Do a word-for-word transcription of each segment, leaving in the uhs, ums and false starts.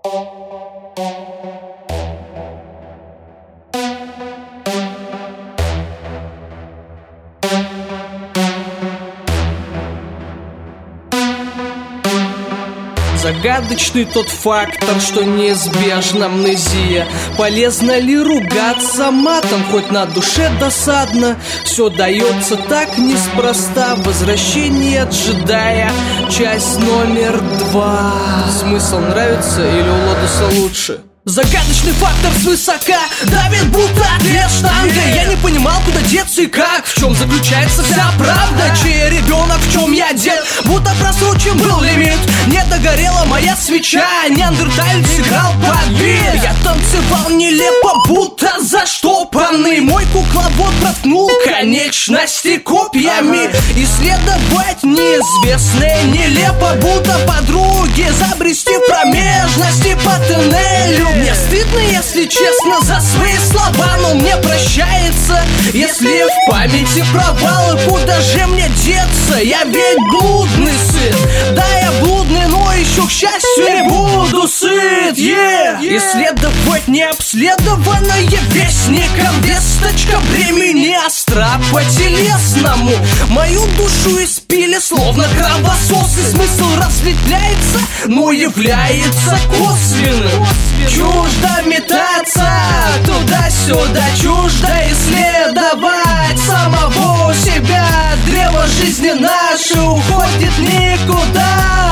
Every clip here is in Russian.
Загадочный тот фактор, что неизбежна амнезия. Полезно ли ругаться матом, хоть на душе досадно? Все дается так неспроста. Возвращение джедая, часть номер два. Смысл нравится или у Лотоса лучше? Загадочный фактор свысока давит будто две штанги. Я не понимал, куда деться и как, в чем заключается вся правда. Чей ребенок, в чем я дед, будто просрочен был лимит. Не догорела моя свеча, неандерталец играл под бит. Я танцевал нелепо, будто заштопанный. Мой кукловод проткнул конечности копьями. Исследовать неизвестное нелепо, будто подруги забрести в промежности по тоннелю. Мне стыдно, если честно, за свои слова, но мне прощается, если в памяти провалы. Куда же мне деться? Я ведь блудный сын. Да, я блудный, но еще, к счастью, не буду сыт. yeah. Исследовать необследованное вестником. Весточка времени остра по-телесному. Мою душу испили, словно кровососы. Смысл разветвляется, но является косвенным. Чуждо метаться туда-сюда, чуждо исследовать самого себя. Древо жизни наше уходит никуда,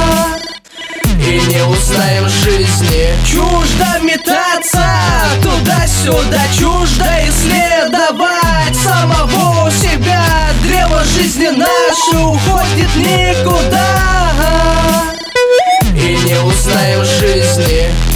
и не узнаем жизни. Чуждо метаться туда-сюда, чуждо исследовать самого себя. Древо жизни наше уходит никуда, и не узнаем жизни.